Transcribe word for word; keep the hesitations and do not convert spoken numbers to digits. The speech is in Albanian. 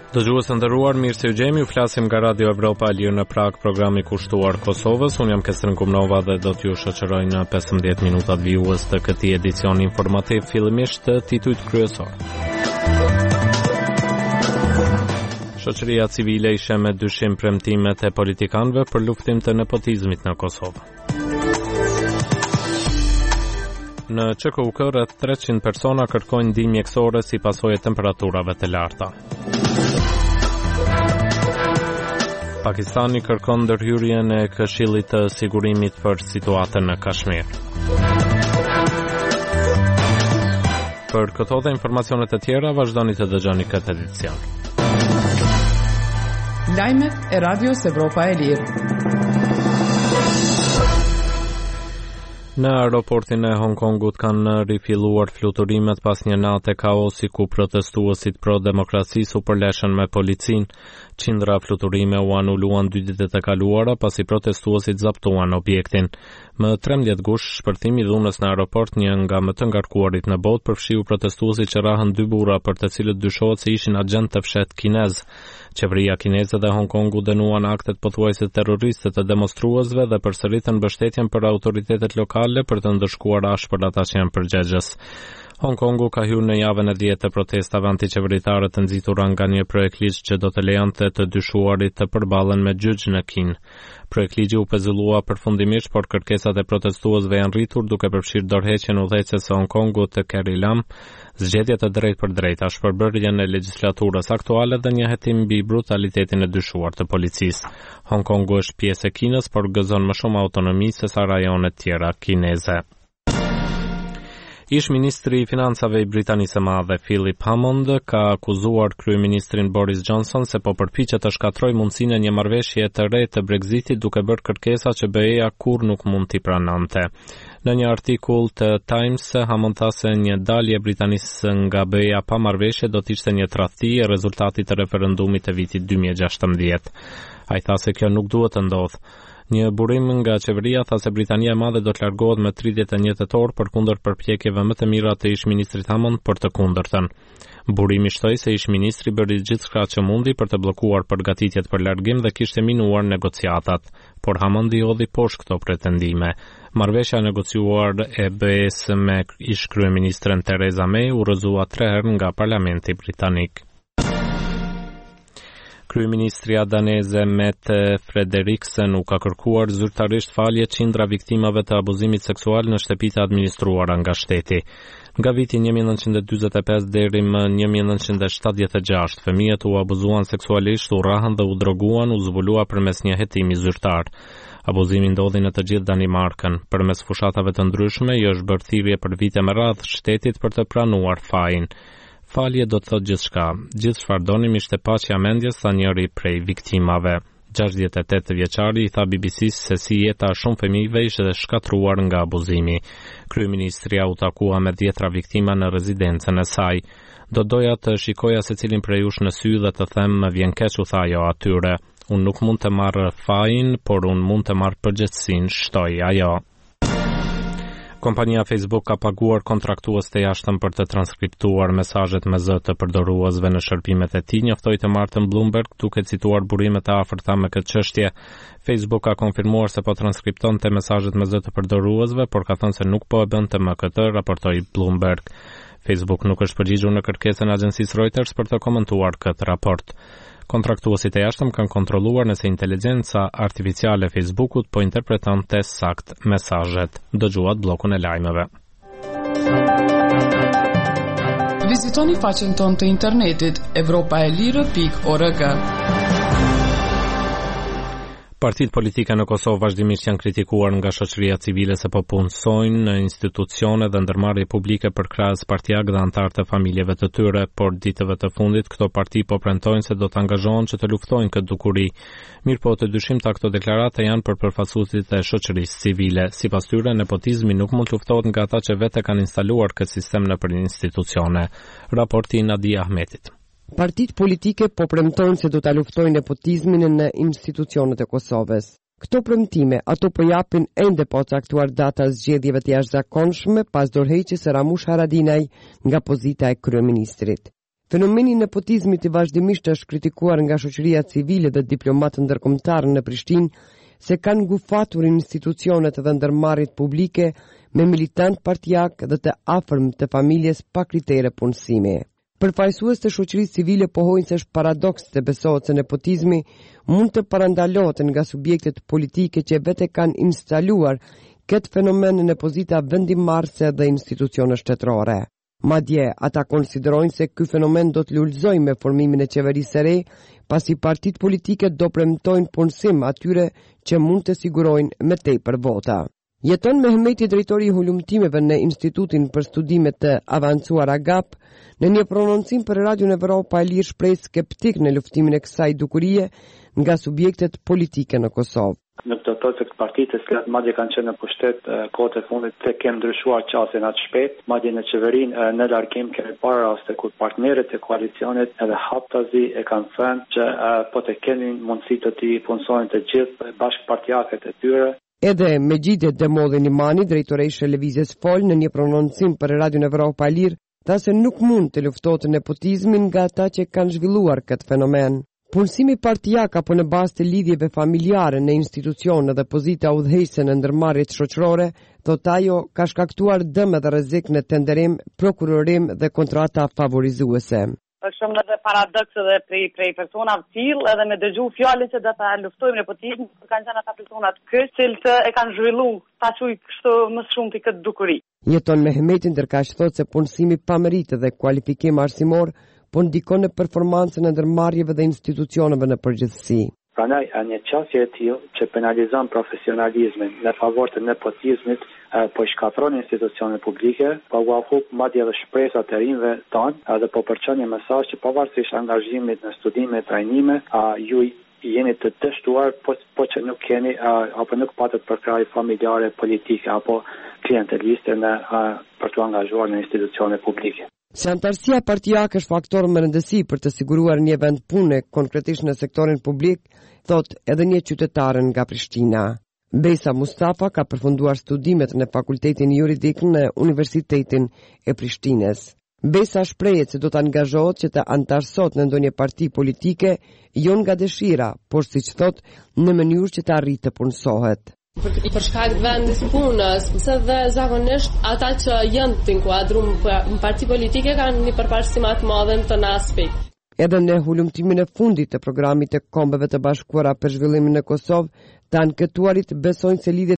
Dëgjues të nderuar, mirë se u gjemi, u flasim nga Radio Evropa e Lirë në Prag, programi kushtuar Kosovës. Unë jam Kestrin Kumnova dhe do t'ju shoqëroj në pesëmbëdhjetë minutat vijues të këtij edicioni informativ, fillimisht të titujt kryesor. Shoqëria civile ishe me dyshim premtimet e politikanëve për luftim të nepotizmit në Kosovë. Në Q K U K rreth treqind persona kërkojnë ndihmë mjekësore si pasojë e temperaturave të larta. Pakistani kërkon ndërhyrjen e Këshillit të Sigurimit për situatën në Kashmir. Për këto dhe informacionet e tjera, vazhdoni të dëgjoni këtë edicion. Lajmet e Radios Evropa e Lirë. Në aeroportin e Hong Kongut kanë rifilluar fluturimet pas një nate kaosi ku protestuesit pro-demokracisë u përleshën me policin. Qindra fluturime u anuluan dy ditët e kaluara pasi protestuesit zaptuan objektin. Më trembëdhjetë gush, shpërthimi i dhunës në aeroport, një nga më të ngarkuarit në botë, përfshiu protestuesit që rahën dy burra për të cilët dyshohet se ishin agjent të fshet kinez. Qeveria kineze dhe Hong Kongu dënuan aktet pothuajse terroriste të demonstruesve dhe përsëritën mbështetjen për autoritetet lokale për të ndëshkuar ashpër ata që janë përgjegjës. Hong Kongu ka hyrë në javën e dhjetë të protestave antiqeveritare të nxitura nga një projekt ligj që do të lejonte të dyshuarit të përballen me gjyq në Kinë. Projektligji u pezullua përfundimisht, por kërkesat e protestuesve janë rritur duke përfshirë dorëheqjen e udhëheqës së Hong Kongut të Carrie Lam, zgjedhje të drejtë për drejtë, ashpërbërjen e legjislaturës aktuale dhe një hetim mbi brutalitetin e dyshuar të policisë. Hong Kongu është pjesë e Kinës, por gëzon më shumë autonomi se sa rajonet tjera kineze. Ish ministri i financave i Britanisë së Madhe Philip Hammond ka akuzuar kryeministrin Boris Johnson se po përpiqet të shkatrojë mundësinë e një marrëveshje të re të Brexitit duke bërë kërkesa që B E-ja kurrë nuk mund t'i pranonte. Në një artikull të Times, Hammond tha se një dalje e Britanisë nga B E-ja pa marrëveshje do të ishte një tradhti e rezultatit të referendumit të vitit dy mijë e gjashtëmbëdhjetë. Ai tha se kjo nuk duhet të ndodhë. Një burim nga qeveria tha se Britania e Madhe do të largohet me tridhjetë e një tetor përkundër përpjekjeve më të mira të ish-ministrit Hammond për të kundërtën. Burimi shtoi se ish-ministri bëri gjithçka që mundi për të bllokuar përgatitjet për largim dhe kishte minuar negociatat, por Hammond i hodhi poshtë këto pretendime. Marrëveshja e negociuar e B E-s me ish-kryeministren Theresa May u rrëzua tre herë nga Parlamenti britanik. Kryeministria daneze Mette Frederiksen u ka kërkuar zyrtarisht falje qindra viktimave të abuzimit seksual në shtëpitë administruara nga shteti. Nga viti një mijë e nëntëqind e dyzet e pesë deri më një mijë e nëntëqind e shtatëdhjetë e gjashtë, fëmijët u abuzuan seksualisht, u rrahën dhe u droguan, u zbulua përmes një hetimi zyrtar. Abuzimi ndodhi në të gjithë Danimarkën. Përmes fushatave të ndryshme, i është bërë thirrje për vite me radhë shtetit për të pranuar fajin. Falje do të thotë gjithçka. Gjithë çfarë donim ishte paqja mendjes, tha njëri prej viktimave. gjashtëdhjetë e tetë vjeçari i tha B B C-s se si jeta shumë fëmijëve ishte shkatruar nga abuzimi. Kryeministria u takua me dhjetra viktima në rezidencën e saj. Do doja të shikoja secilin prej jush në sy dhe të them më vjen keq, u tha ajo atyre. Unë nuk mund të marr fajin, por unë mund të marr përgjegjësinë, shtoi ajo. Kompania Facebook ka paguar kontraktues të jashtëm për të transkriptuar mesazhet me zë të përdoruesve në shërbimet e tij, njoftoi të martën Bloomberg duke cituar burimet e afërta me këtë çështje. Facebook ka konfirmuar se po transkriptonte mesazhet me zë të përdoruesve, por ka thënë se nuk po e bënte më këtë, raportoi Bloomberg. Facebook nuk është përgjigjur në kërkesën e agjencisë Reuters për të komentuar këtë raport. Kontraktuesit e jashtëm kanë kontrolluar nëse inteligjenca artificiale e Facebookut po interpretonte sakt mesazhet. Dëgjuat bllokun e lajmeve. Vizitoni faqen tonë të internetit evropa e lirë pikë org. Partitë politike në Kosovë vazhdimisht janë kritikuar nga shoqëria civile se po punësojnë në institucione dhe ndërmarrje publike për krahas partijak dhe antar të familjeve të tyre, por ditëve të fundit këto parti po premtojnë se do të angazhohen që të luftojnë këtë dukuri. Mirëpo të dyshimta këto deklarate janë për përfaqësuesit e shoqërisë civile. Sipas tyre, nepotizmi nuk mund të luftohet nga ata që vetë kanë instaluar këtë sistem nëpër institucione. Raporti i Nadia Ahmetit. Partitë politike po premtojnë se do ta luftojnë nepotizmin në institucionet e Kosovës. Këto premtime ato po japin ende pa caktuar data zgjedhjeve të jashtëzakonshme pas dorëheqjes së Ramush Haradinaj nga pozita e kryeministrit. Fenomeni i nepotizmit i vazhdimisht është kritikuar nga shoqëria civile dhe diplomatë ndërkombëtarë në Prishtinë se kanë ngufatur institucionet dhe ndërmarrjet publike me militant partijak dhe të afërm të familjes pa kritere punësimi. Përfaqësues të shoqërisë civile pohojnë se është paradoks të besohet se nepotizmi mund të parandalohet nga subjektet politike që vetë kanë instaluar këtë fenomen në pozita vendimarrëse dhe institucione shtetërore. Madje ata konsiderojnë se ky fenomen do të lullëzojë me formimin e qeverisë së re, pasi partitë politike do premtojnë punësim atyre që mund të sigurojnë me tepër vota. Jeton Mehmeti, drejtori i hulumtimeve në Institutin për Studime të Avancuara GAP, në një prononcim për Radion Evropa e Lirë shpreh skeptik në luftimin e kësaj dukurie nga subjektet politike në Kosovë. Nuk do të thotë se partitë që madje kanë qenë në pushtet kohët e fundit të kemë ndryshuar qasjen atë shpejt, madje në qeverinë në largim kemi parë raste kur partnerët e koalicionit edhe haptazi e kanë thënë që po të kenin mundësi të t'i punësojnë të gjithë bashkëpartijakët e tyre. Edhe Mejide Demodhi Nimani, drejtoresha e Lëvizjes Fol, në një prononcim për Radion Evropa e Lirë, tha se nuk mund të luftohet nepotizmin nga ata që kanë zhvilluar këtë fenomen. Punësimi partijak apo në bazë të lidhjeve familjare në institucione dhe pozita udhëheqëse në ndërmarrjet shoqërore, thotë ajo, ka shkaktuar dëm dhe rrezik në tenderim, prokurorim dhe kontrata favorizuese. Është shumë edhe paradoks edhe prej prej personave të tillë, edhe me dëgju fjalën se do ta luftojmë nepotizmin, kanë qenë ata personat këto që e kanë zhvilluar ta çuj kështu më shumë ti këtë dukuri. Jeton Mehmeti, ndërkaq thotë se punësimi pa meritë dhe kualifikim arsimor po ndikon në performancën e ndërmarrjeve dhe institucioneve në përgjithësi. Prandaj, një qasje e tillë që penalizon profesionalizmin në favor të nepotizmit, po shkatron institucionet publike, po u afuk madje edhe shpresat e rinjve tanë, dhe po përçon një mesazh që pavarësisht angazhimit në studime e trajnime, a ju jeni të dështuar, po, po që nuk keni a, apo nuk patët përkraj familjare, politike apo klienteliste në a, për të angazhuar në institucione publike. Se antarësia partijake është faktor më rëndësi për të siguruar një vend pune konkretisht në sektorin publik, thot edhe një qytetare nga Prishtina. Besa Mustafa ka përfunduar studimet në Fakultetin Juridik në Universitetin e Prishtines. Besa shprehet se do të angazhohet që të antarësot në ndonjë parti politike, jo nga dëshira, por siç thot, në mënyrë që të arrijë të punësohet. Për, për shkak të vendit punës, se dhe zakonisht ata që janë të inkuadruar në parti politike kanë një përparësi më të madhe në të aspekt. Edhe në hulumtimin e fundit të programit të Kombeve të Bashkuara për zhvillimin në Kosovë, të ankethtuarit besojnë se lidhjet